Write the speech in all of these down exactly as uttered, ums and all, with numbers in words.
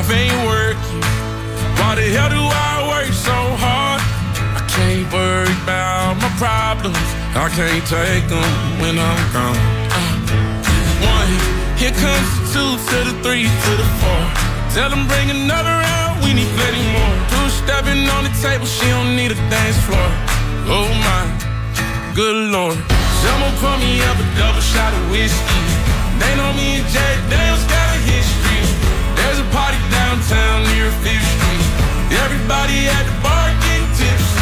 life ain't working. Why the hell do I work so hard? I can't worry about my problems. I can't take them when I'm gone. Uh, one, here comes the two to the three to the four. Tell them bring another round, we need plenty more. Two stepping on the table, she don't need a dance floor. Oh my, good Lord. Someone pour me up a double shot of whiskey. They know me and Jack Daniels got a history. There's a party downtown near Fifth Street. Everybody at the bar getting tipsy.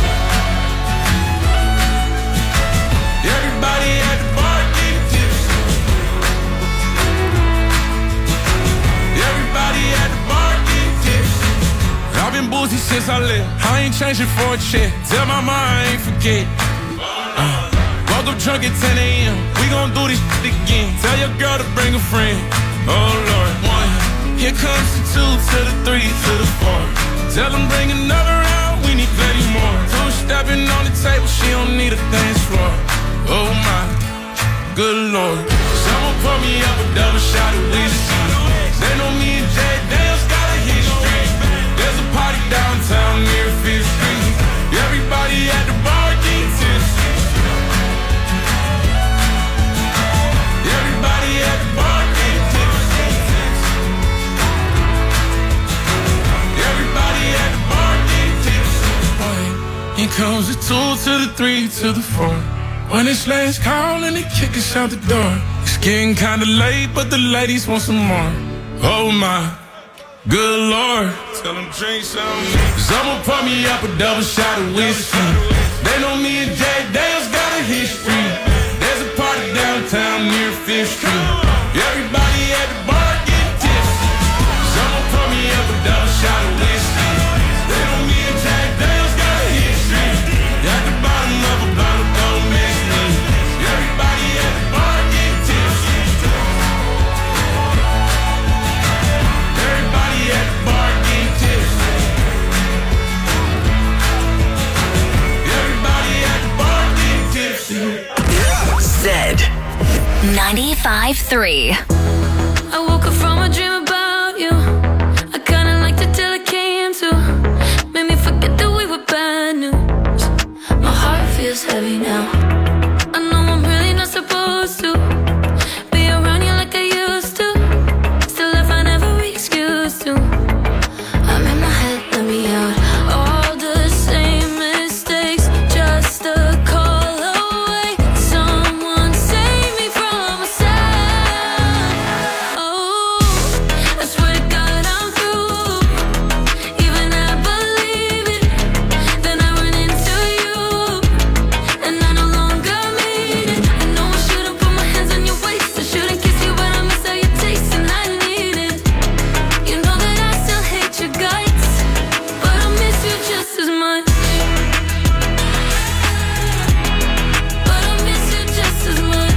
Everybody at the bar getting tipsy. Everybody at the bar getting tipsy. I've been boozy since I left. I ain't changing for a check. Tell my mom I ain't forget. Uh, woke up drunk at ten a.m. We gon' do this shit again. Tell your girl to bring a friend. Oh Lord, one. Here comes the two to the three to the four. Tell them bring another round, we need plenty more. Two stepping on the table, she don't need a dance floor. Oh my, good Lord. Someone pour me up a double shot of whiskey. They know me and Jack Daniels got a history. There's a party downtown near Fifth Street. Everybody at the bar getting tipsy. Everybody at the bar getting tipsy. Everybody at the bar getting tipsy. Here comes the two to the three to the four. When it's last call and they kick us out the door. It's getting kinda late, but the ladies want some more. Oh my, good Lord. Tell them drink some. Someone pour me up a double shot of whiskey. They know me and Jack Daniels got a history. There's a party downtown near Fifth Street. Everybody at the bar getting tipsy. Someone pour me up a double shot of whiskey. They know me and Jack Daniels got a history. At the bottom of a bottle, don't miss me. Everybody at the bar getting tipsy. Everybody at the bar getting tipsy. Everybody at the bar getting tipsy. Zed ninety-five three. I woke up from a dream about you. I kinda liked it till it came to. Made me forget that we were bad news. My heart feels heavy now. I know I'm really not supposed to be around you like I used to. Still I find every excuse to. I'm in my head, let me out. All the same mistakes, just a call away. Someone save me from myself. Oh, I swear to God I'm through. Even I believe it. Then I run into you, and I no longer mean it. I know I shouldn't put my hands on your waist. I shouldn't kiss you, but I miss how you taste, and I need it. You know that I still hate your guts, but I miss you just as much. But I miss you just as much.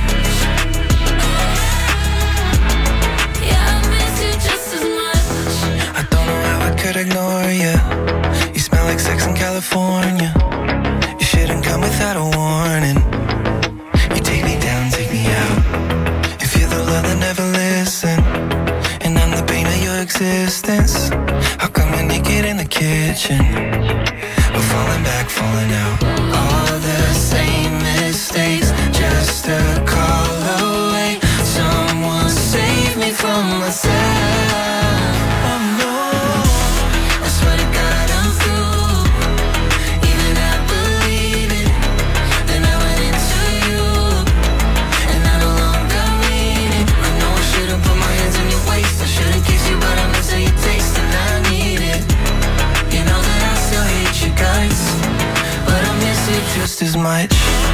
Yeah, I miss you just as much. I don't know how I could ignore you. You smell like sex in California. You shouldn't come without a warning. You take me down, take me out. If you're the love that never listen, and I'm the pain of your existence, how come we're naked in the kitchen? We're falling back, falling out. All the same mistakes, just a call away. Someone save me from myself. Oh no, I swear to God I'm through. Even I believe it. Then I went into you, and I no longer mean it. I know I shouldn't put my hands on your waist. I shouldn't kiss you, but I miss how you taste, and I need it. You know that I still hate you guys, but I miss you just as much.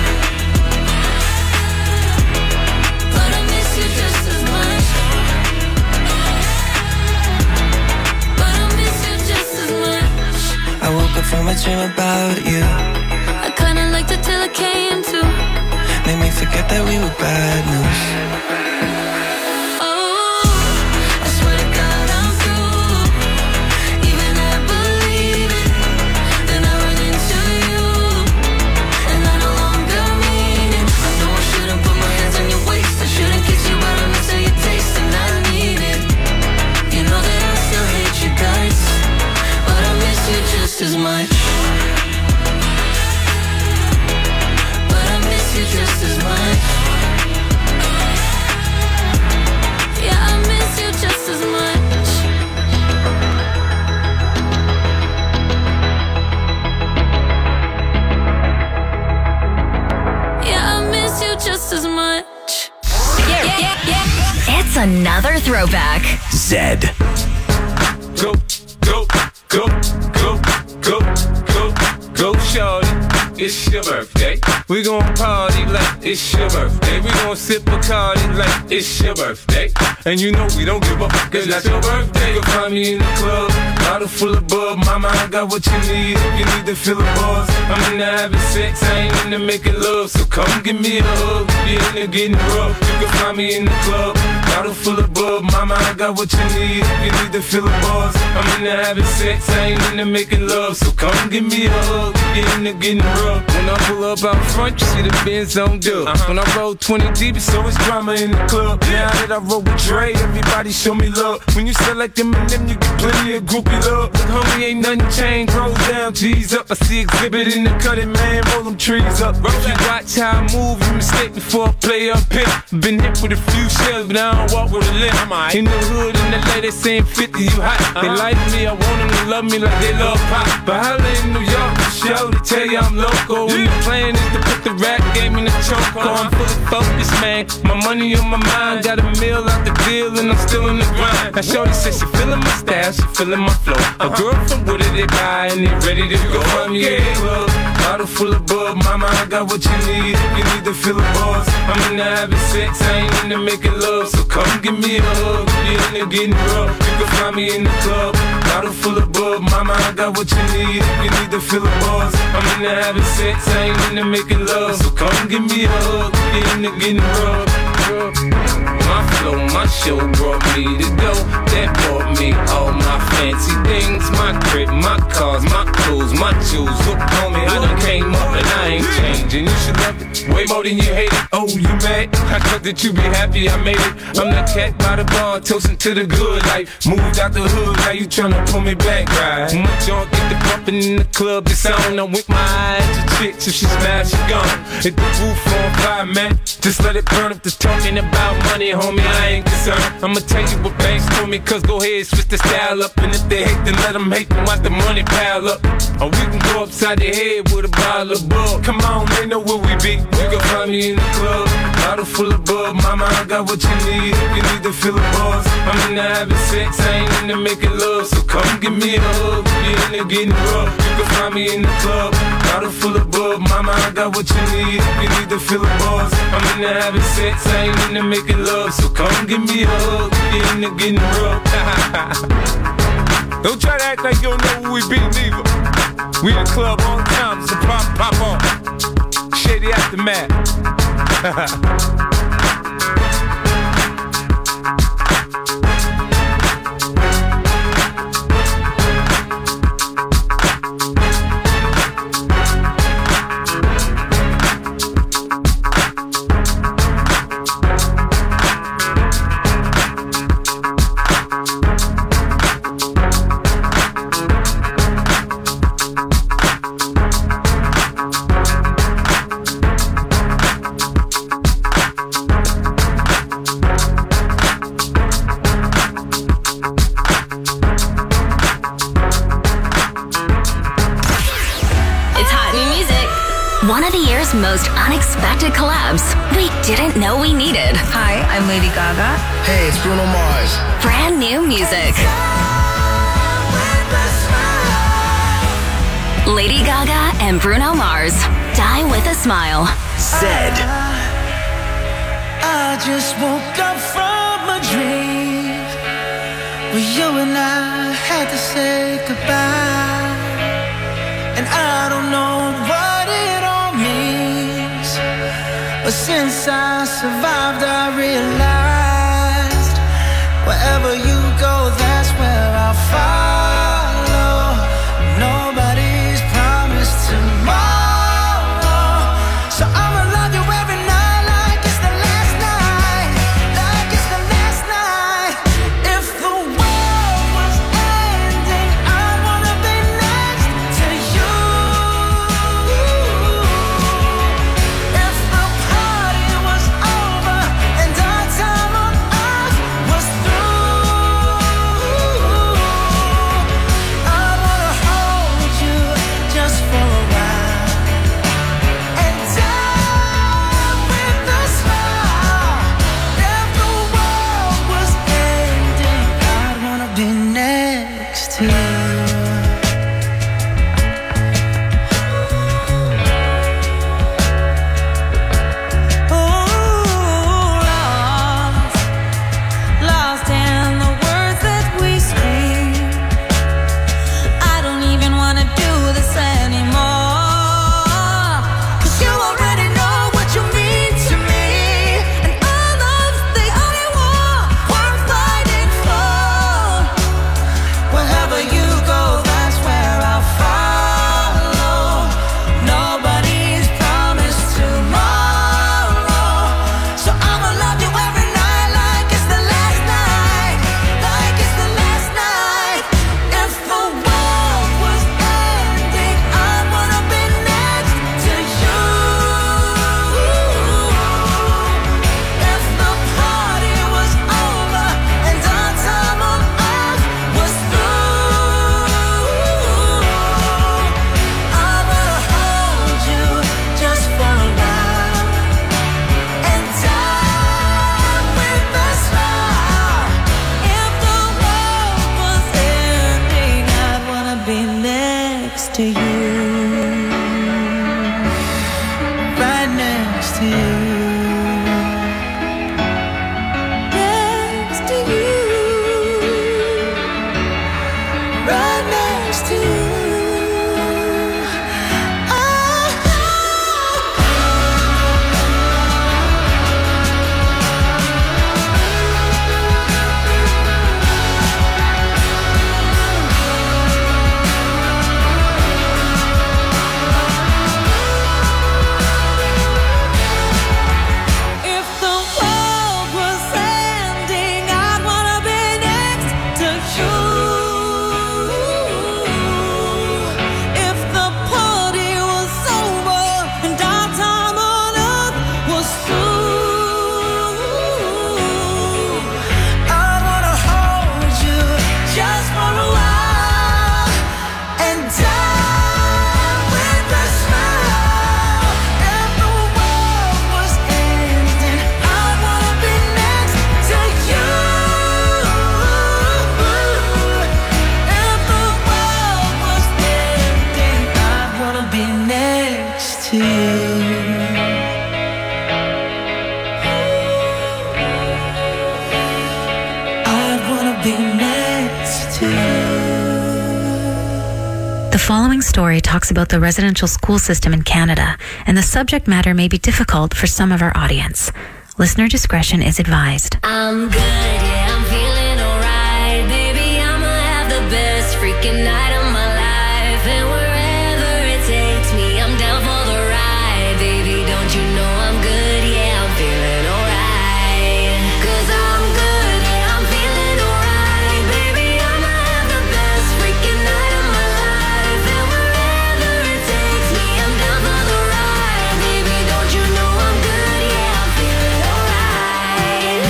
But I miss you just as much. But I miss you just as much. I woke up from a dream about you. I kinda liked it till it came to. Made me forget that we were bad news. Oh, I swear to God I'm through. Even I believe it. Then I run into you, and I no longer mean it. I know I shouldn't put my hands on your waist. I shouldn't kiss you, but I miss how you taste, and I need it. You know that I still hate as much. But I miss you just as much. Yeah, I miss you just as much. Yeah, I miss you just as much. Yeah, yeah, yeah. It's another throwback. Zed. Go, go, go, go, go, go, go, shorty. It's your birthday. We gon' party like it's your birthday. We gon' sip Bacardi like it's your birthday. And you know we don't give up, cause that's your birthday. You'll find me in the club, bottle full of bub. Mama, I got what you need if you need to fill the buzz. I'm into having sex, I ain't into making love. So come give me a hug, you're into getting rough. You can find me in the club, bottle full of bub. Mama, I got what you need if you need to fill the buzz. I'm into having sex, I ain't into making love. So come give me a hug, you're into getting rough. When I pull up out front, you see the Benz on dub. Uh-huh. When I roll twenty deep, it's always drama in the club. Now that I roll with Dre, everybody show me love. When you sell like them and them, you get plenty of groupie love. Look, homie, ain't nothing changed. Rolls down, G's up. I see exhibit in the cutting, man. Roll them trees up. If you watch how I move, you mistake me for a player up here. Been hit with a few shells, but I don't walk with a limp. In the hood, in the L A, they saying fifty, you hot. Uh-huh. They like me, I want them to love me like they love pop. But holla in New York, for show to tell you I'm local. And the plan is to put the rap game in the choke. I'm fully focused, man. My money on my mind. Got a meal out the deal and I'm still in the grind. Now shorty said she feeling my style, she feeling my flow. A girl from Wooded, they buy and they ready to go. I'm yeah, club, bottle full of bub. Mama, I got what you need if you need to fill the buzz. I'm into having sex, I ain't into making love. So come give me a hug, you're into getting rough. You can find me in the club, bottle full of bub. Mama, I got what you need if you need to fill the buzz. I'm into having sex, I ain't into making love. So come give me a hug, you're into getting rough. My flow, my show brought me to go. That brought me all my fancy things. My crib, my cars, my clothes, my jewels. Look on me, I done came up and I ain't changing. You should love it way more than you hate it. Oh, you mad? I thought that you be happy I made it. I'm that cat by the bar, toasting to the good life. Moved out the hood, now you tryna pull me back, right? My junk get the bumping in the club, it's on. I wink my eyes to chicks, if she smash, she gone. Hit the roof on fire, man. Just let it burn up the talking about money, homie, I ain't concerned. I'ma tell you what banks told me, cause go ahead, switch the style up. And if they hate, then let them hate, then watch the money pile up. Or we can go upside their head with a bottle of bug. Come on, they know where we be. You can find me in the club, bottle full of bub. Mama, I got what you need if you need to fill the buzz. I'm into having sex, I ain't into making love. So come give me a hug, you're into getting rough. You can find me in the club, bottle full of bub. Mama, I got what you need if you need to fill the buzz. I'm into having sex, I ain't into making love. So come give me a hug, you're into getting rough. Don't try to act like you don't know who we be, neither. We in the club all the time, so pop, pop on. Shady Aftermath. One of the year's most unexpected collabs we didn't know we needed. Hi, I'm Lady Gaga. Hey, it's Bruno Mars. Brand new music. Lady Gaga and Bruno Mars. Die with a Smile. Zed. I just woke up from a dream where you and I had to say goodbye. And I don't know what it all means, but since I survived I realized wherever you go, that's where I'll follow. Nobody's promised tomorrow, so I'ma love you every night like it's the last night, like it's the last night. If the world was ending, I'd wanna be next to next to you, right next to you. The following story talks about the residential school system in Canada, and the subject matter may be difficult for some of our audience. Listener discretion is advised. I'm good, yeah, I'm feeling alright. Baby, I'ma have the best freaking night of my life. And wherever it takes me, I'm down for the ride. Baby, don't you know I'm good, yeah, I'm feeling alright. Cause I'm good, yeah, I'm feeling alright. Baby, I'ma have the best freaking night of my life. And wherever it takes me, I'm down for the ride. Baby, don't you know I'm good, yeah, I'm feeling alright.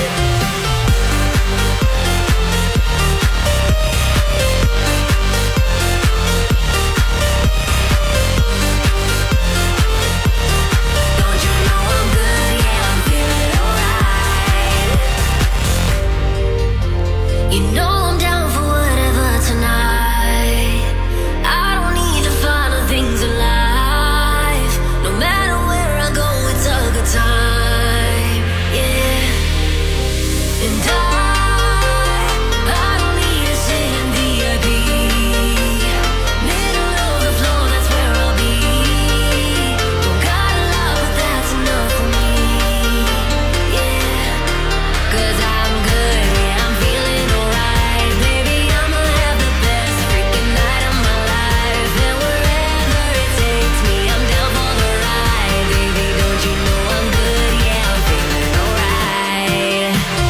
Don't you know I'm good, yeah, I'm feeling alright. You know I'm down for whatever tonight. I don't need to follow things in life. No matter where I go, it's a good time, yeah. And I, I don't need to sit in V I P. Middle of the floor, that's where I'll be. Don't got a lot, but that's enough for me, yeah. Cause I'm good, yeah, I'm feeling alright. Baby, I'ma have the best freaking night of my life. And wherever it takes me, I'm down for the ride. Baby, don't you know I'm good, yeah, I'm feeling alright.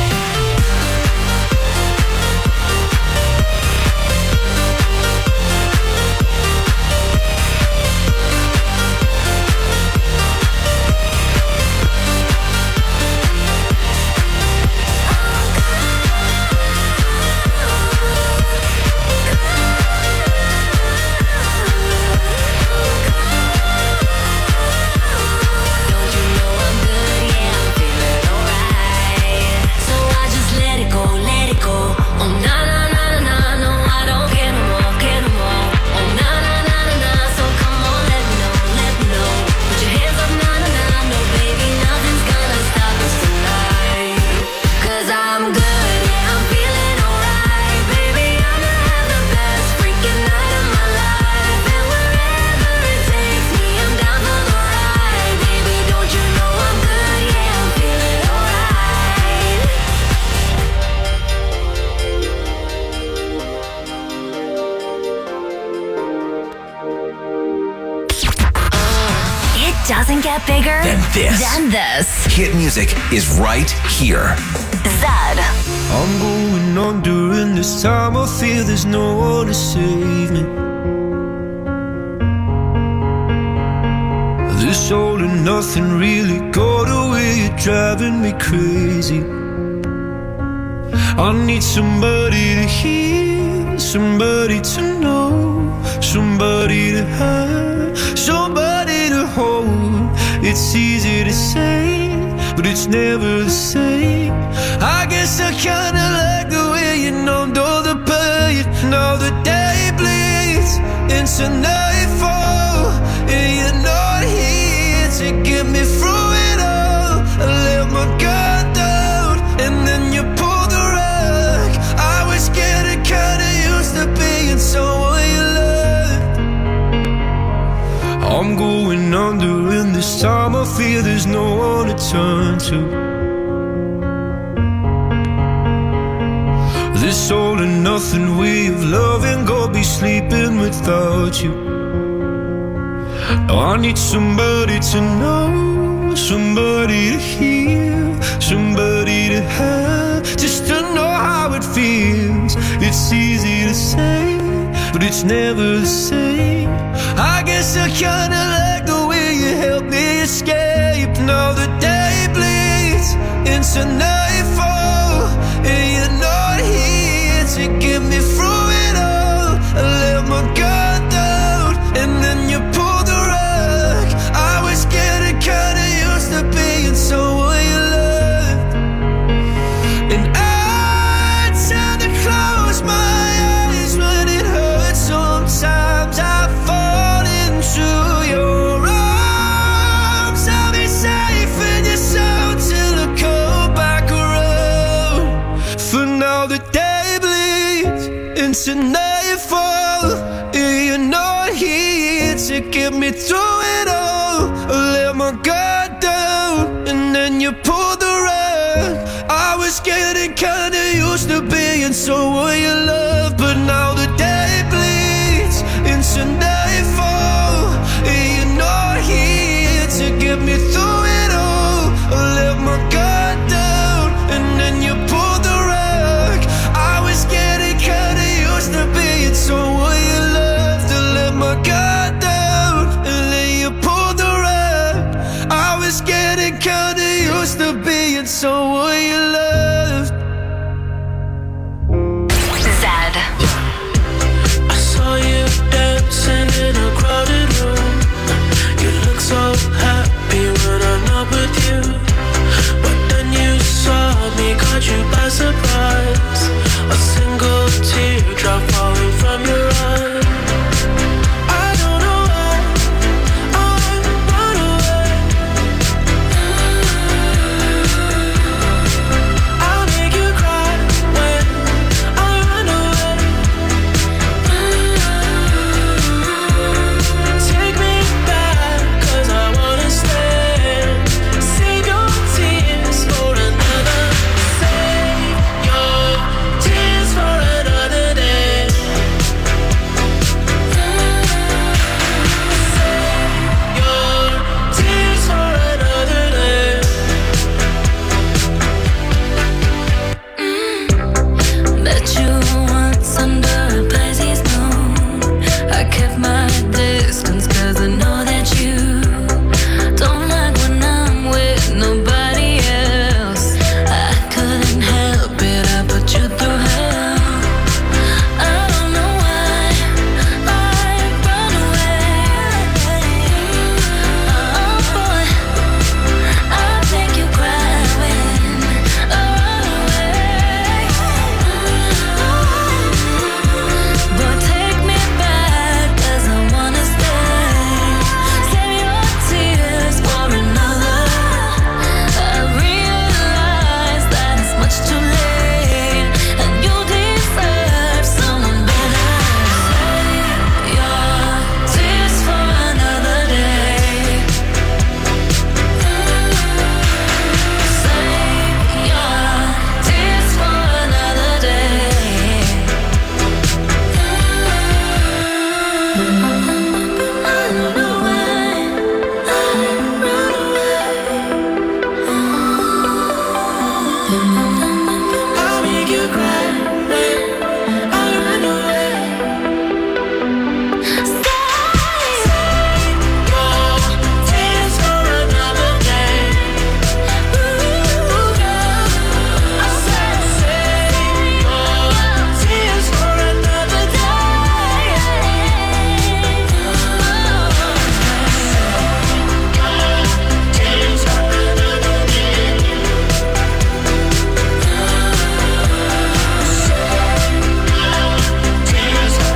Don't you know I'm good, yeah, I'm feeling alright. So I just let it go, let it go. Oh na na na na na, no, I don't care no more, care no more. Oh na na na na na, so come on, let me know, let me know. Put your hands up, na na na, no baby, nothing's gonna stop us tonight. Cause I'm good, yeah, I'm feeling alright. Baby, I'ma have the best freaking night of my life. And wherever it takes me, I'm down for the ride. Baby, don't you know I'm good, yeah, I'm feeling alright. It doesn't get bigger Than this. than this. Hit music is right here. Zed. I'm going on during this time. I feel there's no one to save me. This all and nothing really got away. You're driving me crazy. I need somebody to hear, somebody to know, somebody to have, somebody to hold. It's easy to say, but it's never the same. I guess I kinda like the way you numbed all the pain. Now the day bleeds into night fear there's no one to turn to. This all or nothing way of loving, go be sleeping without you. Now I need somebody to know, somebody to hear, somebody to have, just to know how it feels. It's easy to say, but it's never the same. I guess I kinda like the way you help me escape. Now the day bleeds into nightfall, and you're not here to get me through it all. I let my guard down, and then you pulled the rug. I was getting kinda used to being someone you loved, and I tend to close my eyes when it hurts. Sometimes I fall into your arms. I'll be safe in your soul till I come back around. For now the day bleeds into nightfall, and you're not here to get me through it all. I let my guard down, and then you pulled the rug. I was getting kinda used to being someone you love, but now the day bleeds into nightfall, and you're not here to get me through it all. I let my guard down, and then you pulled the rug. I was getting kinda used to being someone you loved. I let my guard down, and then you pulled the rug. I was getting kinda used to being someone you loved. Zed. I saw you dancing in a crowded room. You look so happy when I'm not with you, but then you saw me, caught you by surprise. A single teardrop falling from your eye. I don't know why I run away. I'll make you cry when I run away. Take me back, 'cause I wanna stay. Save your tears for another. Save your tears for another day. Save your tears for another day. Met you once under a Pisces moon. I kept my distance 'cause I know that you don't like when I'm with nobody else. I couldn't help it, I put you through hell. I don't know why I run away. Oh boy, I'll make you cry when I run away. But take me back, 'cause I wanna stay. Save your tears for another. I realize that it's much too late, and you deserve someone better. Save your tears for another day. Save your tears for another day. I don't know why I run away. I'll make you cry when I run away. Save your tears for another day. I said save your tears for another day. Tears for another day. Tears for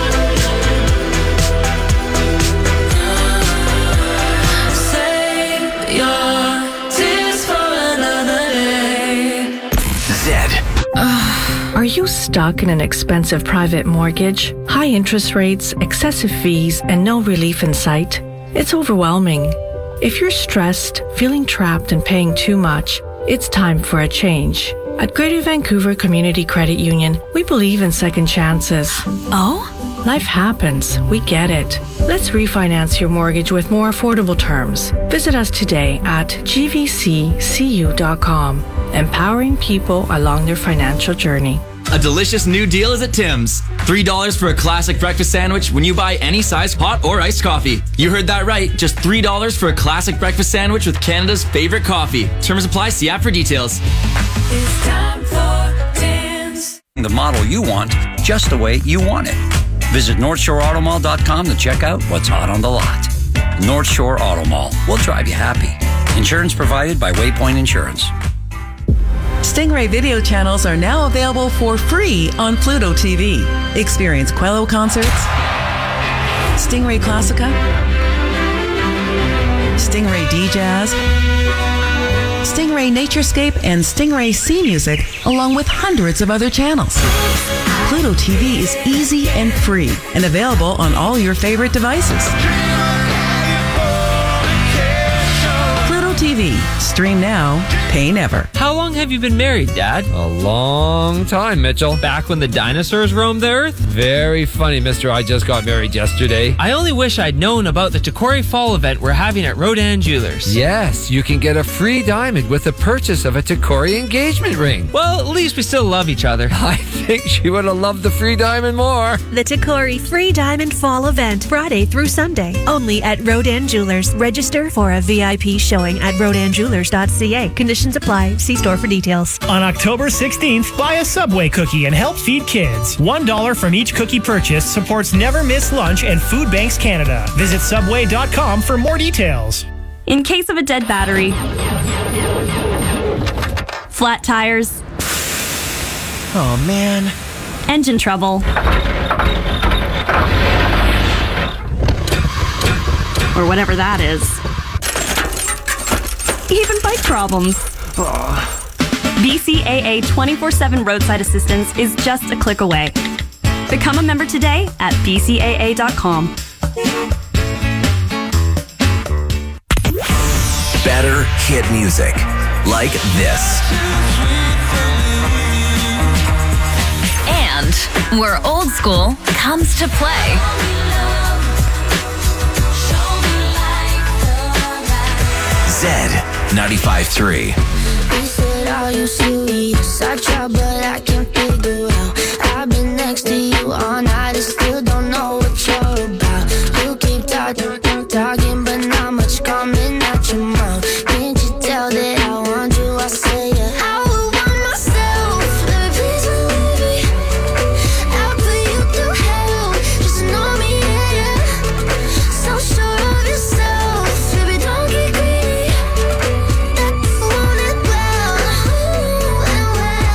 Save your tears for another day. Zed. Are you stuck in an expensive private mortgage, high interest rates, excessive fees, and no relief in sight? It's overwhelming. If you're stressed, feeling trapped, and paying too much, it's time for a change. At Greater Vancouver Community Credit Union, we believe in second chances. Oh? Life happens. We get it. Let's refinance your mortgage with more affordable terms. Visit us today at g v c c u dot com, empowering people along their financial journey. A delicious new deal is at Tim's. three dollars for a classic breakfast sandwich when you buy any size hot or iced coffee. You heard that right. Just three dollars for a classic breakfast sandwich with Canada's favorite coffee. Terms apply. See app for details. It's time for Tim's. The model you want, just the way you want it. Visit North Shore Auto Mall dot com to check out what's hot on the lot. North Shore Auto Mall will drive you happy. Insurance provided by Waypoint Insurance. Stingray video channels are now available for free on Pluto T V. Experience Quello concerts, Stingray Classica, Stingray D-Jazz, Stingray Naturescape, and Stingray Sea Music, along with hundreds of other channels. Pluto T V is easy and free and available on all your favorite devices. Pluto T V. Stream now, pay never. How long have you been married, Dad? A long time, Mitchell. Back when the dinosaurs roamed the earth? Very funny, mister. I just got married yesterday. I only wish I'd known about the Takori Fall event we're having at Rodan Jewelers. Yes, you can get a free diamond with the purchase of a Takori engagement ring. Well, at least we still love each other. I think she would have loved the free diamond more. The Takori Free Diamond Fall event, Friday through Sunday, only at Rodan Jewelers. Register for a V I P showing at rodan jewelers dot c a. Conditions apply. See store for details. On October sixteenth, buy a Subway cookie and help feed kids. one dollar from each cookie purchase supports Never Miss Lunch and Food Banks Canada. Visit subway dot com for more details. In case of a dead battery, flat tires, oh man, engine trouble, or whatever that is, even bike problems. Oh. B C A A twenty-four seven Roadside Assistance is just a click away. Become a member today at b c a a dot com. Better hit music like this. And where old school comes to play. Zed ninety-five point three. You said all you serious. I try, but I can't figure out. I've been next to you all night and still don't know what you're about. You keep talking, talking, but not much coming out your mouth. Can't you tell that I want you? I say yeah. I would want myself. Let me please believe me. I'll put you through hell. Just know me, yeah, yeah. So sure of yourself. Baby, don't get greedy. That want it well. Ooh, and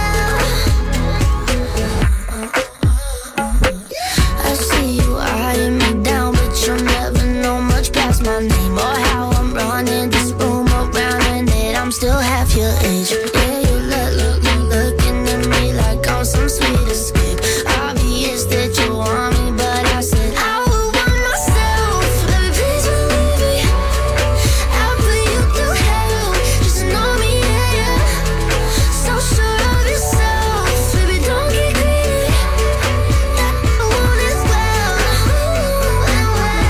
well. I see you eyeing me down, but you'll never know much past my name or how I'm running this room around and that I'm still half your age. Yeah, you look, look, look, looking at me like I'm some sweet escape. Obvious that you want me, but I said I would want myself. Let me please believe me. I'll put you through hell. Just know me, yeah, yeah. So sure of yourself. Baby, don't get greedy. That want is well. Ooh, and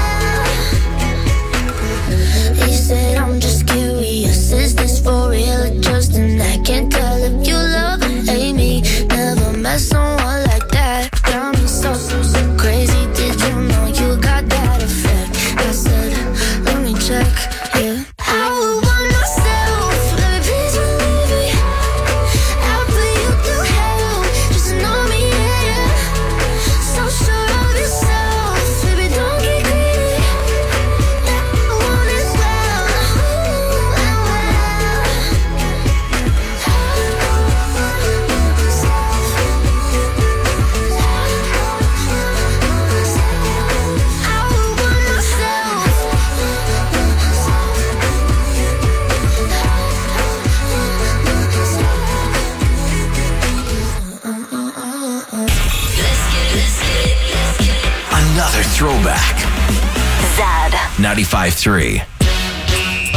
well. He said I'm just curious. Is this for real or just an act? Can't tell if you love or hate me. Never met someone like that. Got me so, so, so crazy. Did you know you got that effect? I said, let me check, yeah. I would want myself. Let me please believe me. I'll put you through hell. Just know me, yeah, yeah. So sure of yourself. Baby, don't get greedy. That one is well. Ooh, and I would want myself. Another throwback. Zed. ninety-five point three.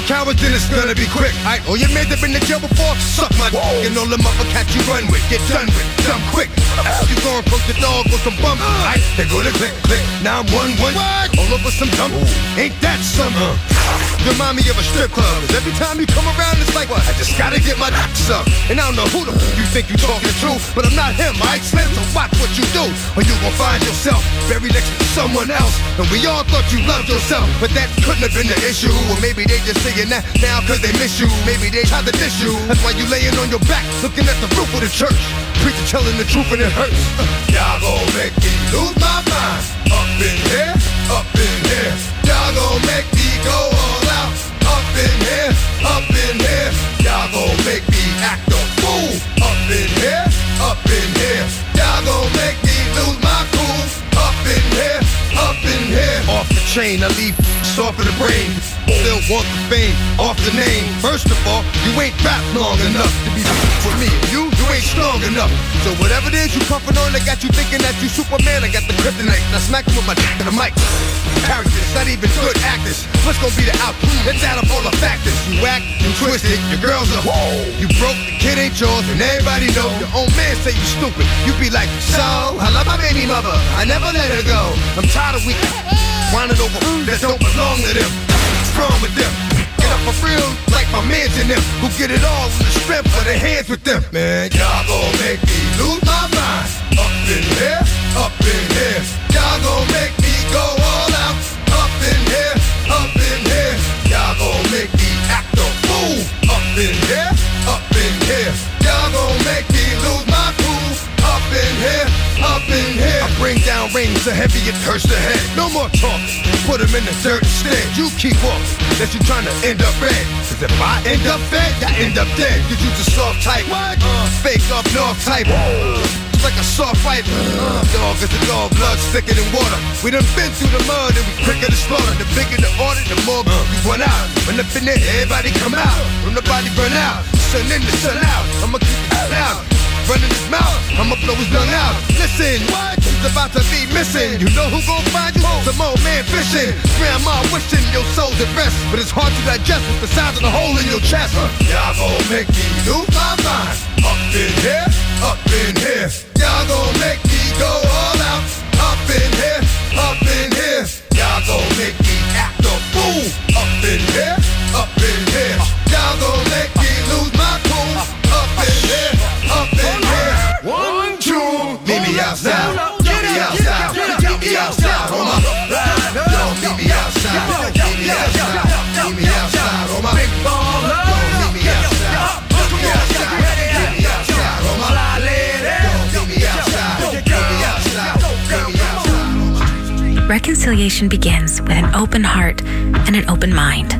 cowards, then it's gonna be quick. Aight, all your men that been to jail before, suck my dick. And all them other cats you run with, get done with, dumb quick. You gon' approach the dog with some bump. Aight, they go to click, click. Now I'm one, one. All over some dump. Ain't that summer? You remind me of a strip club. Cause every time you come around, it's like, what? I just gotta get my dick sucked. And I don't know who the f you think you talking to, but I'm not him, aight, Slim. So watch what you do, or you gon' find yourself buried next to someone else. And we all thought you loved yourself, but that couldn't have been the issue. Or maybe they just saying that now cause they miss you. Maybe they tried to diss you. That's why you laying on your back, looking at the roof of the church. Preacher telling the truth and it hurts. Y'all gon' make me lose my mind. Up in here, up in here. Y'all gon' make me go all out. Up in here, up in here. Y'all gon' make me act a fool. Up in here, up in here. Y'all gon' make me lose my cool. Up in here, up in here. Off the chain, I leave soft in the brain. Still want the fame, off the name. First of all, you ain't rap long enough to be for me. You, you ain't strong enough. So whatever it is you puffin' on, I got you thinking that you Superman. I got the kryptonite. Now smack you with my dick in the mic. Characters, not even good actors. What's gonna be the outcome? Let's add up all the factors. You act, you twisted, your girls are whoa. You broke, the kid ain't yours, and everybody know. Your own man say you stupid. You be like, so, I love my baby mother. I never let her go. I'm tired of weak whining over that don't belong to them. What's wrong with them? Get up for real, like my mans in them, who get it all with the strength of their hands with them. Man, y'all gon' make me lose my mind. Up in here, up in here. Y'all gon' make me go all out. Up in here, up in here. Y'all gon' make me act a fool. Up in here, up in here. Y'all gon' make me lose my cool. Up in here, up in here. I bring down rain so heavy it hurts the head. No more talking, put him in the dirt instead. You keep walking, that you trying to end up red. Cause if I end up fed, I end up dead. Cause you just soft type, what? Uh, fake up north type. It's like a soft fight. Uh, dog is a dog, blood thicker than water. We done been through the mud and we quicker to slaughter. The bigger the order, the more uh, we run out. When up in there, everybody come out. When the body burn out, sun in the sun out. I'ma keep it loud. Running his mouth, I'ma blow his lung out. Listen, what? He's about to be missing. You know who gon' find you? Some old man fishing. Grandma wishing your soul's at rest, but it's hard to digest with the size of the hole in your chest. Huh? Y'all gon' make me lose my mind. Up in here, up in here. Y'all gon' make me go all out. Up in here, up in here. Y'all gon' make me act a fool. Up in here, up in here. Y'all gon' make me lose my cool. Up in here, up in here. One, two. Meet me outside. Meet me outside. Meet me outside. On my ride. Yo, meet me outside. Meet me outside. Meet me outside. On my big baller. Yo, meet me outside. Meet me outside. Meet me outside. On my fly lady. Yo, meet me outside. Meet me outside. Meet me outside. Reconciliation begins with an open heart and an open mind.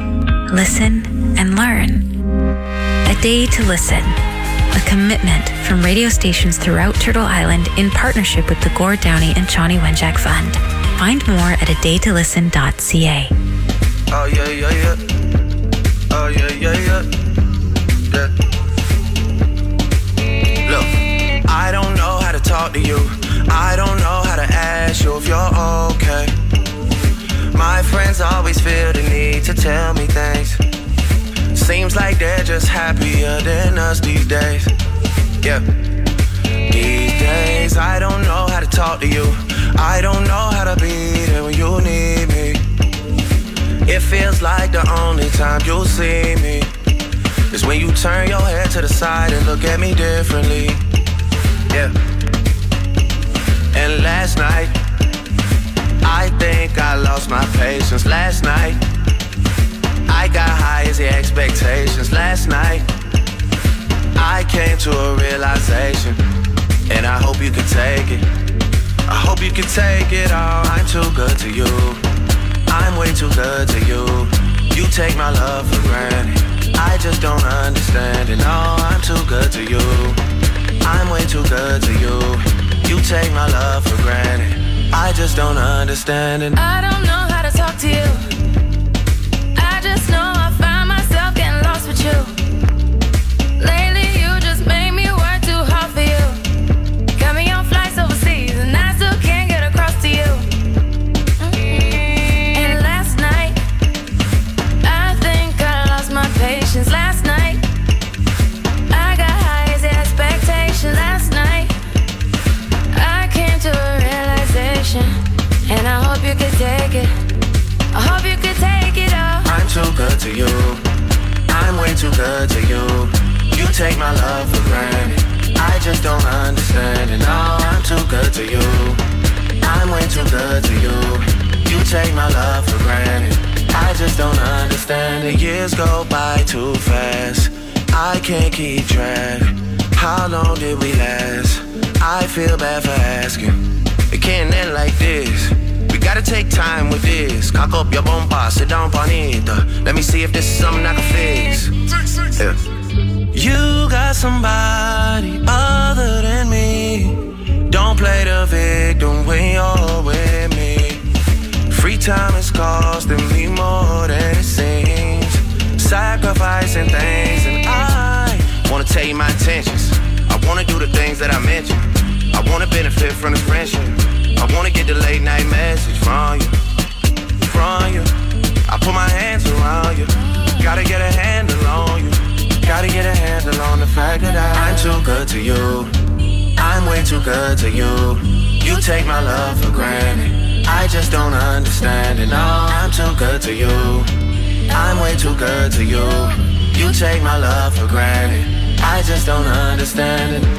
Listen and learn. A day to listen. A commitment from radio stations throughout Turtle Island in partnership with the Gord Downey and Shawnee Wenjack Fund. Find more at a day to listen dot c a. Oh yeah, yeah, yeah. Oh yeah, yeah, yeah. Yeah. Look, I don't know how to talk to you. I don't know how to ask you if you're okay. My friends always feel the need to tell me things. Seems like they're just happier than us these days. Yeah. These days, I don't know how to talk to you. I don't know how to be there when you need me. It feels like the only time you'll see me is when you turn your head to the side and look at me differently. Yeah. And last night, I think I lost my patience. Last night, I got high as the expectations. Last night, I came to a realization, and I hope you can take it. I hope you can take it all. I'm too good to you. I'm way too good to you. You take my love for granted. I just don't understand it. No, I'm too good to you. I'm way too good to you. You take my love for granted. I just don't understand it. I don't know how to talk to you. I just know I find myself getting lost with you. Lately you just made me work too hard for you. Got me on flights overseas and I still can't get across to you. And last night I think I attention, and I hope you could take it. I hope you could take it all. I'm too good to you. I'm way too good to you. You take my love for granted. I just don't understand it. No, I'm too good to you. I'm way too good to you. You take my love for granted. I just don't understand it. Years go by too fast. I can't keep track. How long did we last? I feel bad for asking. It can't end like this. We gotta take time with this. Cock up your bomba, sit down, bonita. Let me see if this is something I can fix. Yeah. You got somebody other than me. Don't play the victim when you're with me. Free time is costing me more than it seems. Sacrificing things, and I wanna tell you my intentions. I wanna do the things that I mentioned. I wanna benefit from this friendship. I wanna get the late night message from you, from you. I put my hands around you. Gotta get a handle on you. Gotta get a handle on the fact that I, I'm too good to you. I'm way too good to you. You take my love for granted. I just don't understand it. No, I'm too good to you. I'm way too good to you. You take my love for granted. I just don't understand it.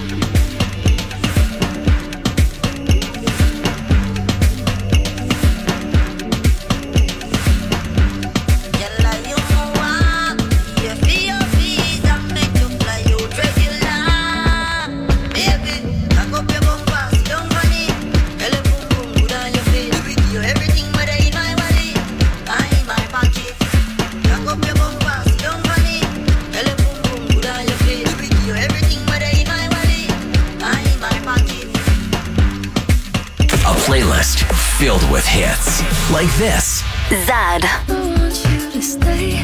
Playlist filled with hits like this. Zad. I want you to stay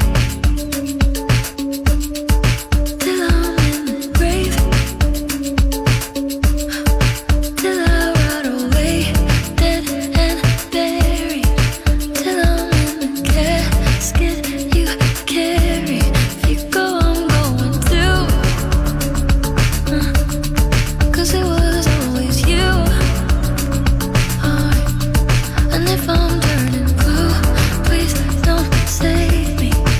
till I'm in the grave, till I rot away, dead and buried, till I'm in the casket you carry. If you go, I'm going too, uh, 'cause it was always you. And if I'm turning blue, please don't save me.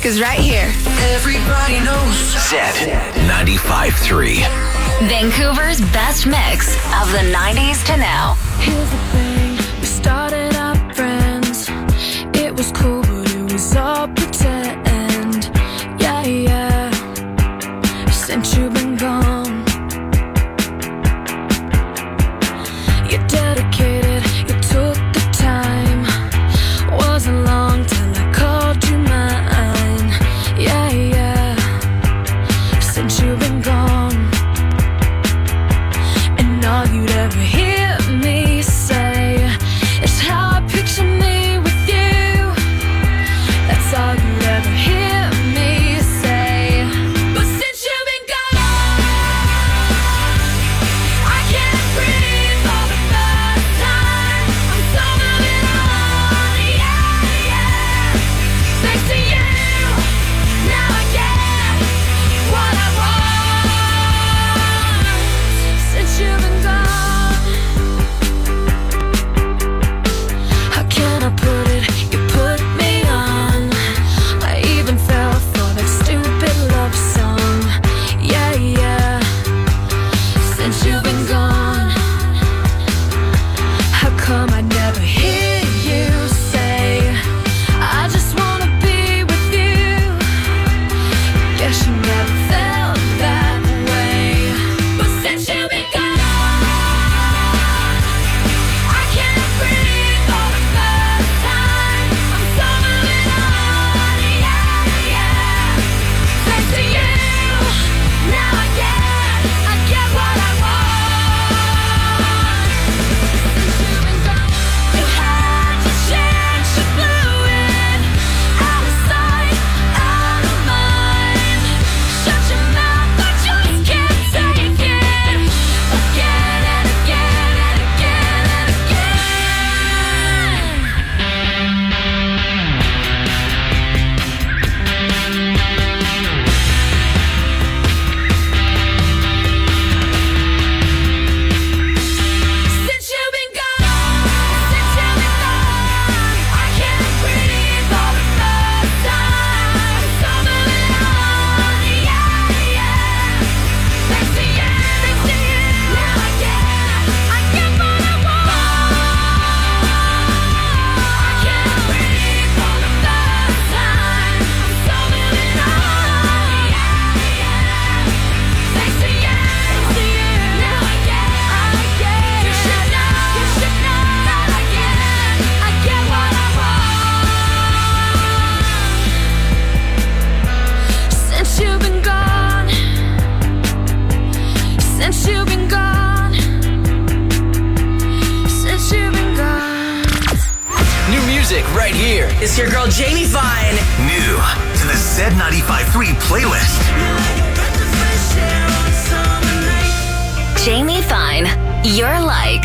music is right here. Everybody knows. Zed ninety-five point three. Vancouver's best mix of the nineties to now. Here's the thing, we started out friends. It was cool, but it was all pretend. Yeah, yeah. Since you've been gone, you're dedicated, you took the time. Wasn't long till I called you mine. Yeah, yeah. Since you've been gone, and all you'd ever hear me say is how I picture me with you. That's all you'd ever hear me say. But since you've been gone, I can't breathe for the first time. I'm so moving on, yeah, yeah. Thanks to you, now I get what I want. Since you've been gone, how can I put it? You put me on. I even fell for that stupid love song. Yeah, yeah. Since you've been gone, how come I never hear you say I just wanna be with you? Guess you never felt that way. But since you've been gone, I can't breathe for the first time. I'm so moving on, yeah, yeah. Thanks to you, now I get, I get what I want. Since you've been gone, you had your chance, you blew it. Out of sight, out of mind. Shut your mouth, I just can't take it. Again and again and again and again. Since you've been gone, since you've been gone, I can't breathe for the first time. I'm so moving on, yeah, yeah. Thanks to you, thanks to you, now I get, I get what I want. I can't breathe for the first time. I'm so moving on, yeah, yeah. Thanks to you, thanks to you, now I get, I get. You should know, you should know that I get, I get what I want. Since you've been gone, since you've been gone, since you've been gone. New music right here. It's your girl Jamie Fine. New to the Zed ninety-five point three playlist. Jamie Fine, you're like.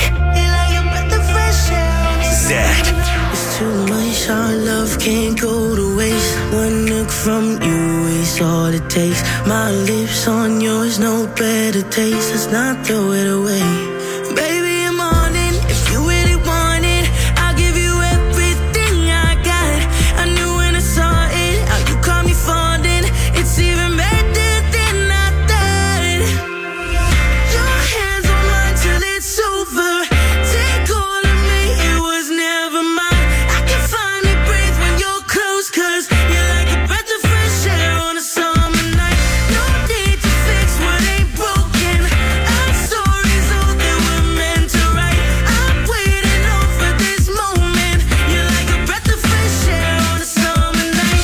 Zed. It's too much, our love can't go to waste. One look from you is all it takes. My lips on yours, no better taste. Let's not throw it away. Baby, I'm on it. If you really want it, I'll give you everything I got. I knew when I saw it, how you caught me falling. It's even better than I thought. Your hands on mine till it's over. Take all of me, it was never mine. I can finally breathe when you're close, cause you're like a breath of fresh air on a summer night. No need to fix what ain't broken. Our stories all that we're meant to write. I'm waiting on for this moment. You're like a breath of fresh air on a summer night.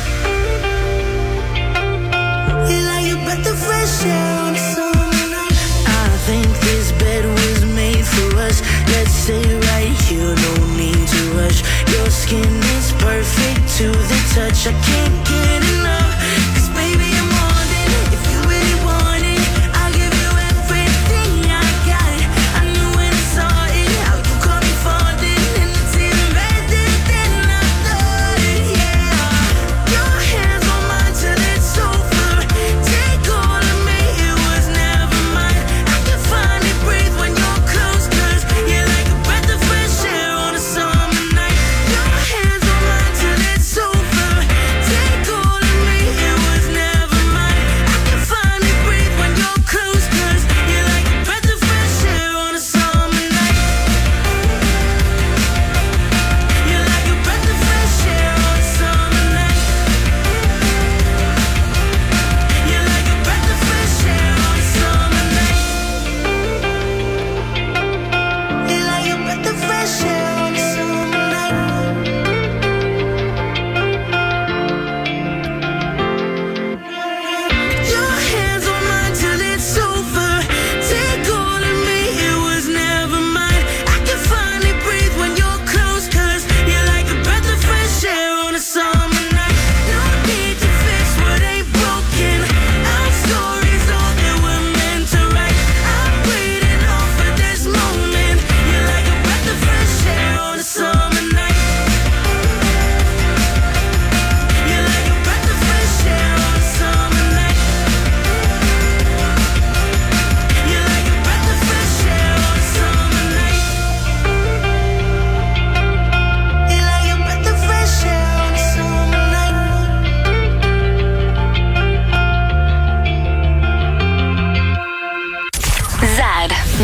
You're like a breath of fresh air on a summer night. I think this bed was made for us. Let's stay right here, no need to rush. Your skin is perfect to the touch. I can't get enough, cause baby I'm on it. If you really want it, I'll give you everything I got. I knew when I saw it, how you caught me falling. And it's even better than I thought it, yeah. Your hands on mine till it's over. Take all of me, it was never mine. I can finally breathe when you're close, cause you're like a breath of fresh air on a summer night. Your hands on mine till it's over. Take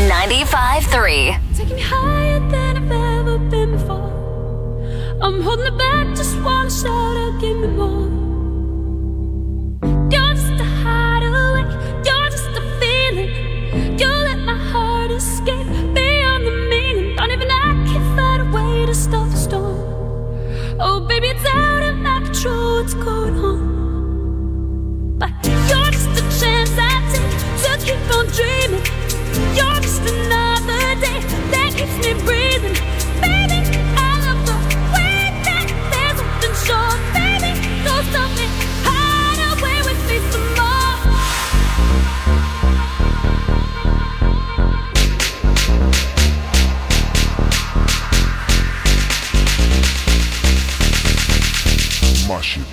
ninety-five three. Taking me higher than I've ever been before. I'm holding it back, just wanna shout out, give me more. You're just a hideaway, you're just a feeling. You let my heart escape beyond the meaning. Don't even I can find a way to stop the storm. Oh baby, it's out of my control, what's going on? But you're just a chance I take to keep on dreaming. You're just another day that keeps me breathing. Baby, I love the way that there's something short. Baby, don't stop me, hide away with me some more. My shit.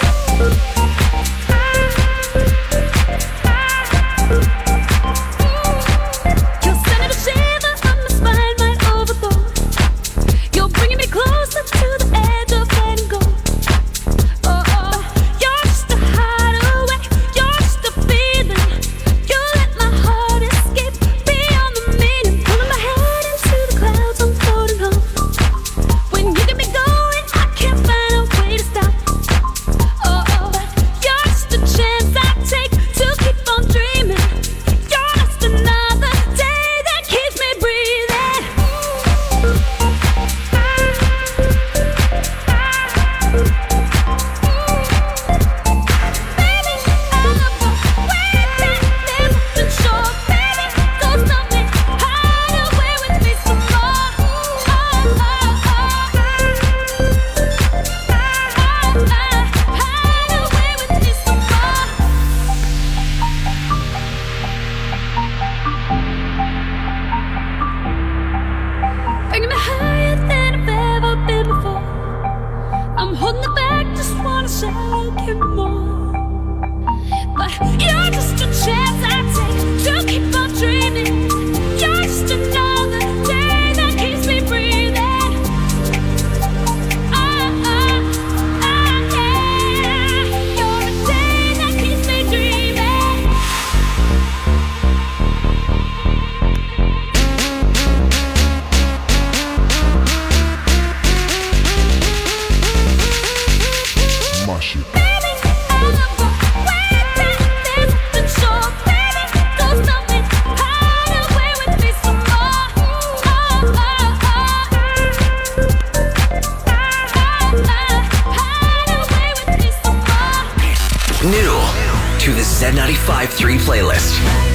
Z ninety-five three playlist.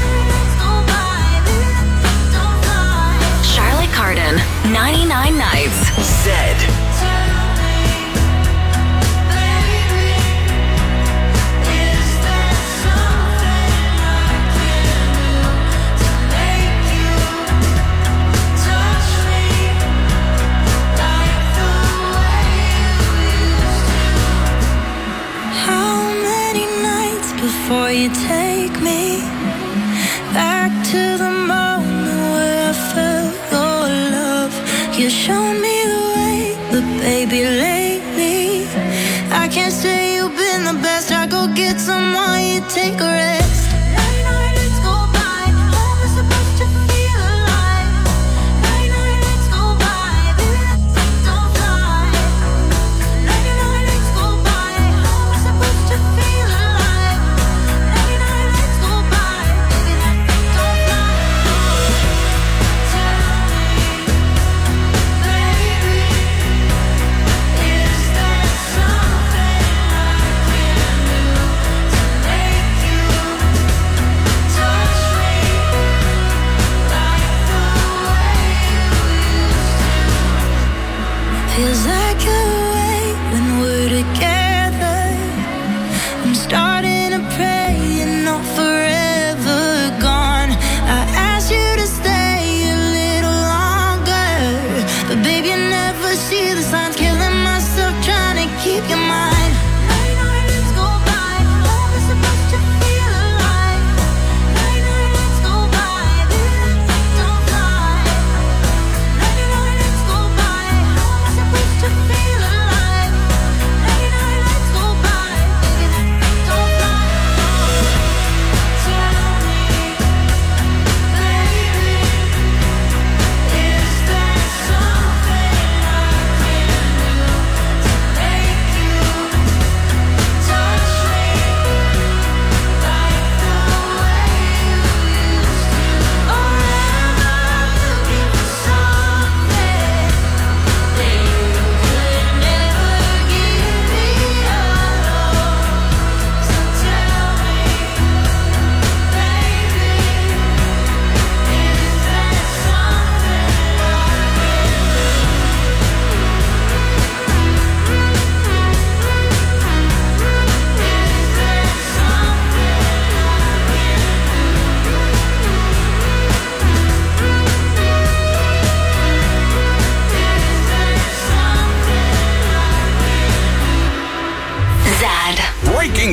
Charlotte Cardin, ninety-nine Nights. Zed. Before you take me back to the moment where I felt your love, you showed me the way, but baby lately I can't say you've been the best. I go get someone, you take a rest.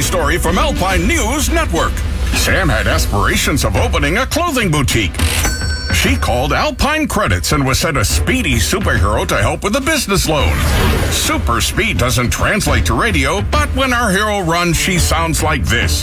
story from Alpine News Network. Sam had aspirations of opening a clothing boutique. She called Alpine Credits and was sent a speedy superhero to help with a business loan. Super speed doesn't translate to radio, but when our hero runs, she sounds like this.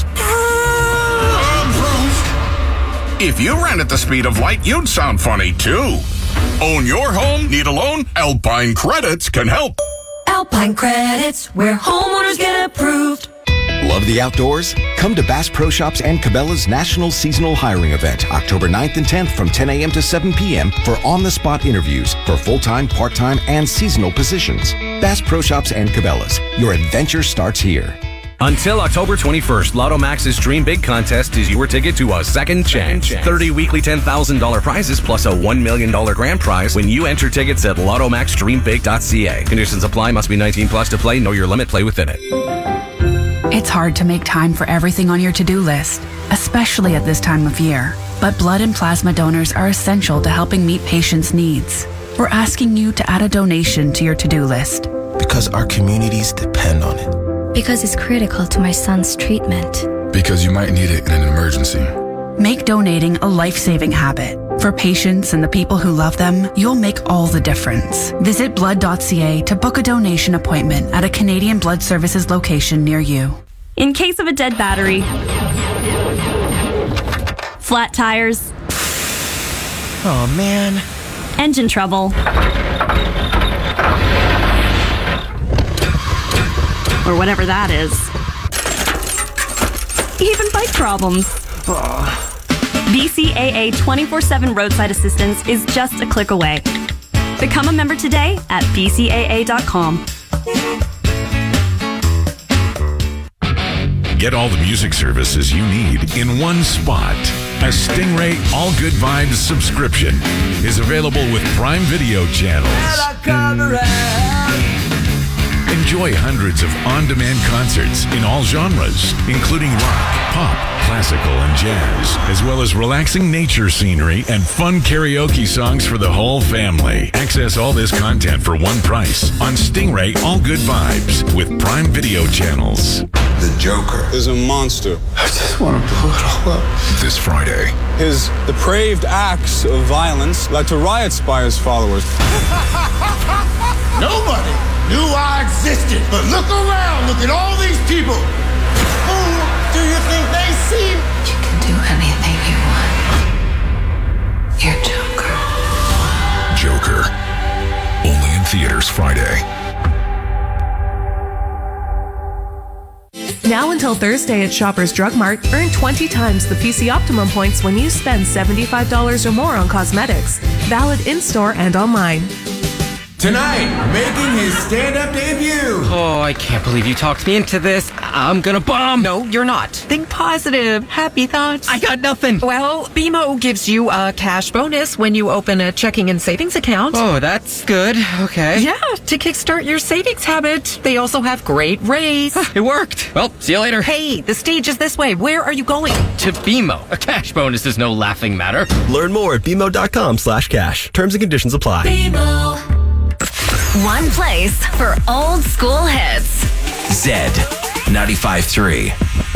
If you ran at the speed of light, you'd sound funny too. Own your home? Need a loan? Alpine Credits can help. Alpine Credits, where homeowners get approved. Love the outdoors? Come to Bass Pro Shops and Cabela's National Seasonal Hiring Event, October ninth and tenth from ten a.m. to seven p.m. for on-the-spot interviews for full-time, part-time, and seasonal positions. Bass Pro Shops and Cabela's. Your adventure starts here. Until October twenty-first, Lotto Max's Dream Big contest is your ticket to a second chance. thirty weekly ten thousand dollars prizes plus a one million dollars grand prize when you enter tickets at lotto max dream big dot c a. Conditions apply. Must be nineteen plus to play. Know your limit. Play within it. It's hard to make time for everything on your to-do list, especially at this time of year. But blood and plasma donors are essential to helping meet patients' needs. We're asking you to add a donation to your to-do list. Because our communities depend on it. Because it's critical to my son's treatment. Because you might need it in an emergency. Make donating a life-saving habit. For patients and the people who love them, you'll make all the difference. Visit blood dot c a to book a donation appointment at a Canadian Blood Services location near you. In case of a dead battery, flat tires, oh man, engine trouble, or whatever that is, even bike problems. B C A A twenty-four seven roadside assistance is just a click away. Become a member today at b c a a dot com. Get all the music services you need in one spot. A Stingray All Good Vibes subscription is available with Prime Video channels. Enjoy hundreds of on-demand concerts in all genres, including rock, pop, classical, and jazz, as well as relaxing nature scenery and fun karaoke songs for the whole family. Access all this content for one price on Stingray All Good Vibes with Prime Video channels. The Joker is a monster. I just want to blow it all up. This Friday. His depraved acts of violence led to riots by his followers. Nobody knew I existed, but look around, look at all these people. Who do you think they see? You can do anything you want. You're Joker. Joker. Only in theaters Friday. Now until Thursday at Shoppers Drug Mart, earn twenty times the P C Optimum points when you spend seventy-five dollars or more on cosmetics. Valid in-store and online. Tonight, making his stand-up debut. Oh, I can't believe you talked me into this. I'm gonna bomb. No, you're not. Think positive. Happy thoughts. I got nothing. Well, B M O gives you a cash bonus when you open a checking and savings account. Oh, that's good. Okay. Yeah, to kickstart your savings habit. They also have great rates. It worked. Well, see you later. Hey, the stage is this way. Where are you going? To B M O. A cash bonus is no laughing matter. Learn more at b m o dot com slash cash. Terms and conditions apply. B M O. One place for old school hits. Zed ninety-five point three.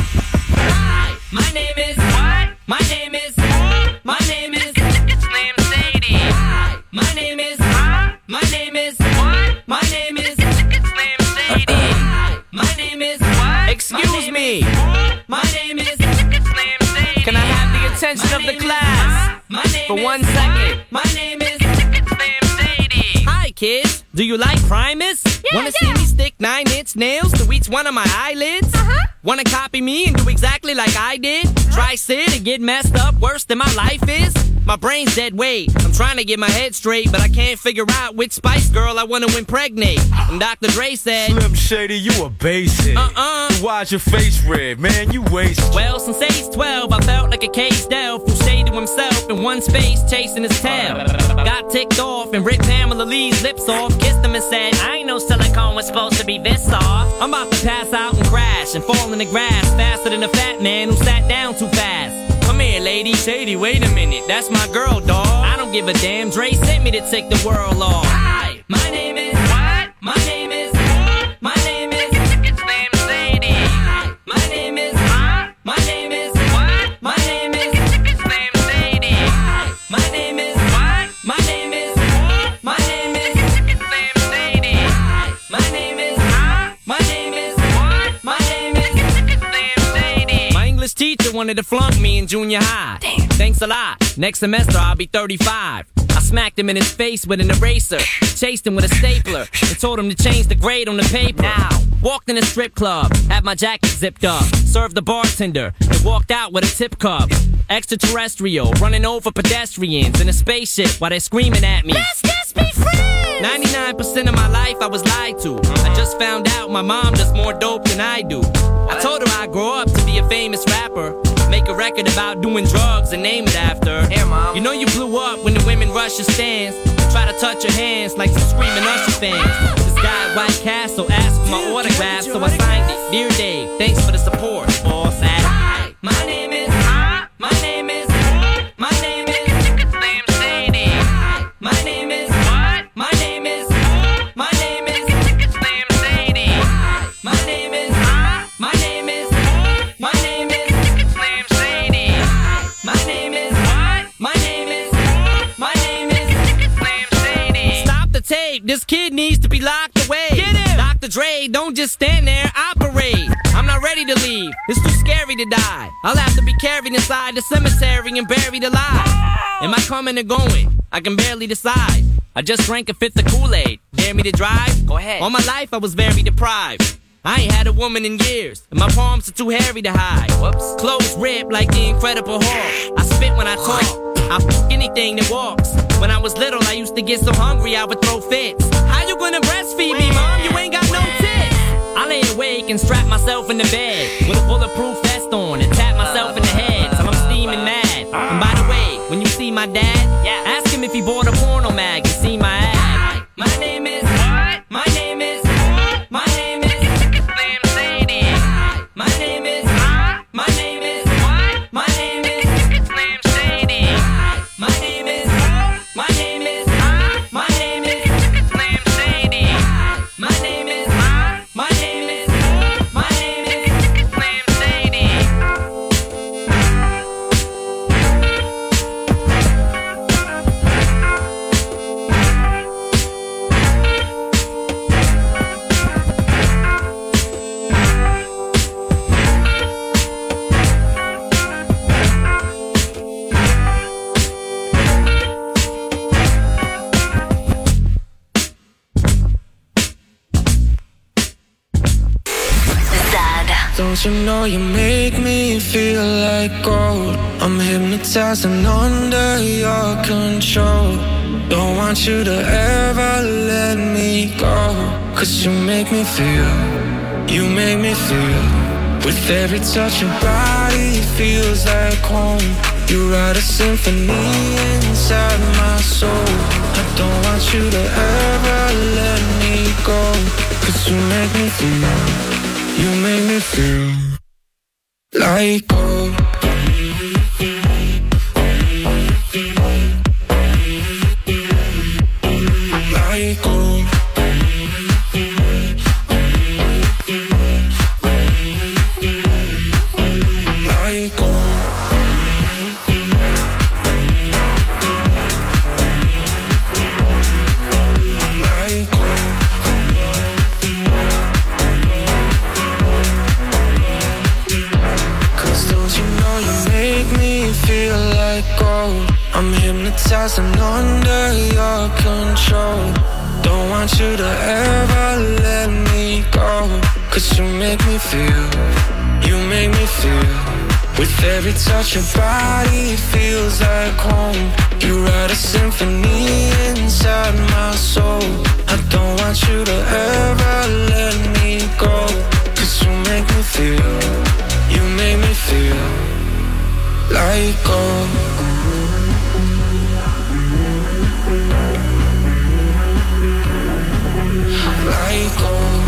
Hi, my name is what? My name is my name is it's named Sadie. Hi, my name is my name is what? My name is it's named Sadie. Hi, my name is what? Excuse me. My name is it's named Sadie. Can I have the attention of the class for one second? My name is it's named Sadie. Hi, kids. Do you like Primus? Yeah, Wanna yeah. see me stick nine-inch nails to each one of my eyelids? Uh-huh. Wanna copy me and do exactly like I did? Uh-huh. Try sit and get messed up worse than my life is? My brain's dead weight. I'm trying to get my head straight, but I can't figure out which Spice Girl I wanna impregnate. And Doctor Dre said, Slim Shady, you a basic. Uh-uh. Why's your face red, man? You wasted. Well, since age twelve, I felt like a caged elf who stayed to himself in one space chasing his tail. Got ticked off and ripped Pamela Lee's lips off, kissed him and said, I ain't know silicone was supposed to be this soft. I'm about to pass out and crash and fall in the grass faster than a fat man who sat down too fast. Come here, lady. Shady, wait a minute. That's my girl, dawg. I don't give a damn. Dre sent me to take the world off. Hi, my name is what? My name is my name is it's named Sadie. Hi, my name wanted to flunk me in junior high. Damn. Thanks a lot. Next semester I'll be thirty-five. I smacked him in his face with an eraser, chased him with a stapler, and told him to change the grade on the paper. Now, walked in a strip club, had my jacket zipped up, served the bartender, and walked out with a tip cup. Extraterrestrial, running over pedestrians in a spaceship while they're screaming at me. Let's just be friends! ninety-nine percent of my life I was lied to. I just found out my mom does more dope than I do. I told her I'd grow up to be a famous rapper, make a record about doing drugs and name it after. Here, Mom. You know you blew up when the women rush your stands, try to touch your hands like some screaming Usher fans. This guy at White Castle asked for my autograph, so I signed it. Dear Dave, thanks for the support. Boss ass. Hi, my name is. Hi, my name is. My name is. Slim Shady. Hi, my name is. What? My name is. My name is. Slim Shady. Hi, my name is. My name is. My name is. Slim Shady. Hi, my name is. What? My name is. My name is. Slim Shady. Stop the tape. This kid needs to be locked away. Get him. Doctor Dre, don't just stand there, operate. I'm not ready to leave. It's too scary to die. I'll have to be carried inside the cemetery and buried alive. Am I coming or going? I can barely decide. I just drank a fifth of Kool-Aid. Dare me to drive? Go ahead. All my life I was very deprived. I ain't had a woman in years, and my palms are too hairy to hide. Whoops. Clothes ripped like the Incredible Hulk. I spit when I talk. I fuck anything that walks. When I was little, I used to get so hungry I would throw fits. How you gonna breastfeed me, Mom? You ain't got no tits. I lay awake and strap myself in the bed with a bulletproof vest on and tap myself in the head till I'm steaming mad. And by the way, when you see my dad, yeah, ask him if he bought a porno mag and see my ad. My name is. What? My name is. My name is. Slim Shady. My name is. My name is. What? My name is. Slim Shady. My name is. My name is. My name is. Slim Shady. My name is. My name is. My name is. Slim Shady. Don't you know you make me feel like gold? I'm hypnotized and under your control. Don't want you to ever let me go. Cause you make me feel, you make me feel. With every touch your body feels like home. You write a symphony inside my soul. I don't want you to ever let me go. Cause you make me feel, you make me feel like gold. Like gold. Like gold. I'm hypnotized and under your control. Don't want you to ever let me go. Cause you make me feel, you make me feel. With every touch your body feels like home. You write a symphony inside my soul. I don't want you to ever let me go. Cause you make me feel, you make me feel like gold. Like gold.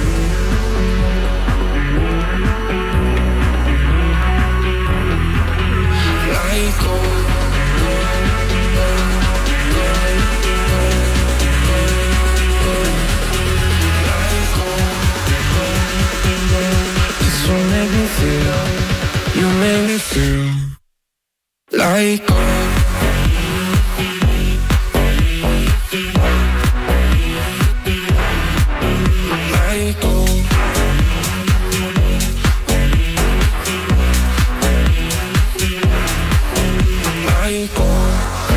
Like gold. Like gold. Cause you make me feel, you make me feel like gold. Like gold. Like home.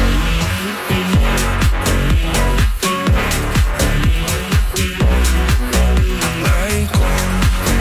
Like home.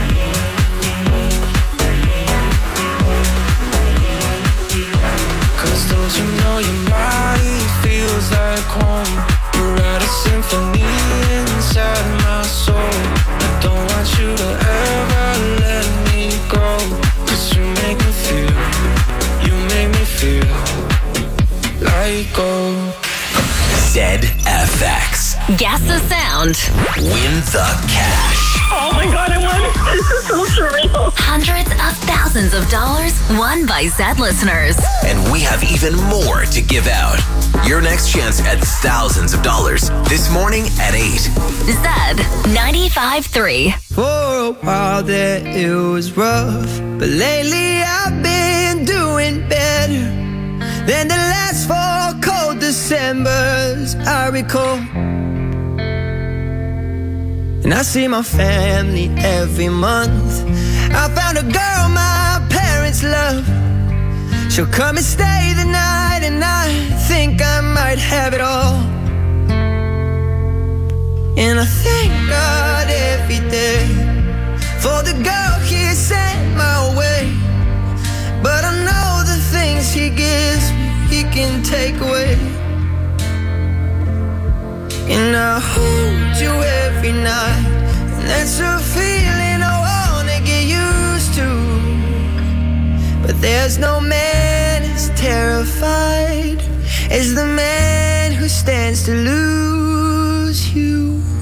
Cause don't you know your body feels like home. We're at a symphony inside my soul. I don't want you to ever let me go. Cause you make me feel, you make me feel like gold. Zed F X. Guess the sound. Win the cash. Oh my god, I won. This is so surreal. Hundreds of thousands of dollars won by Zed listeners. And we have even more to give out. Your next chance at thousands of dollars this morning at eight. Zed ninety-five point three. For a while there it was rough, but lately I've been doing better than the last four cold Decembers I recall. And I see my family every month. I found a girl my parents love. She'll come and stay the night, and I think I might have it all. And I thank God every day for the girl He sent my way. But I know the things He gives me, He can take away. And I hold you every night, and that's a feeling I wanna get used to. But there's no man as terrified as the man who stands to lose you.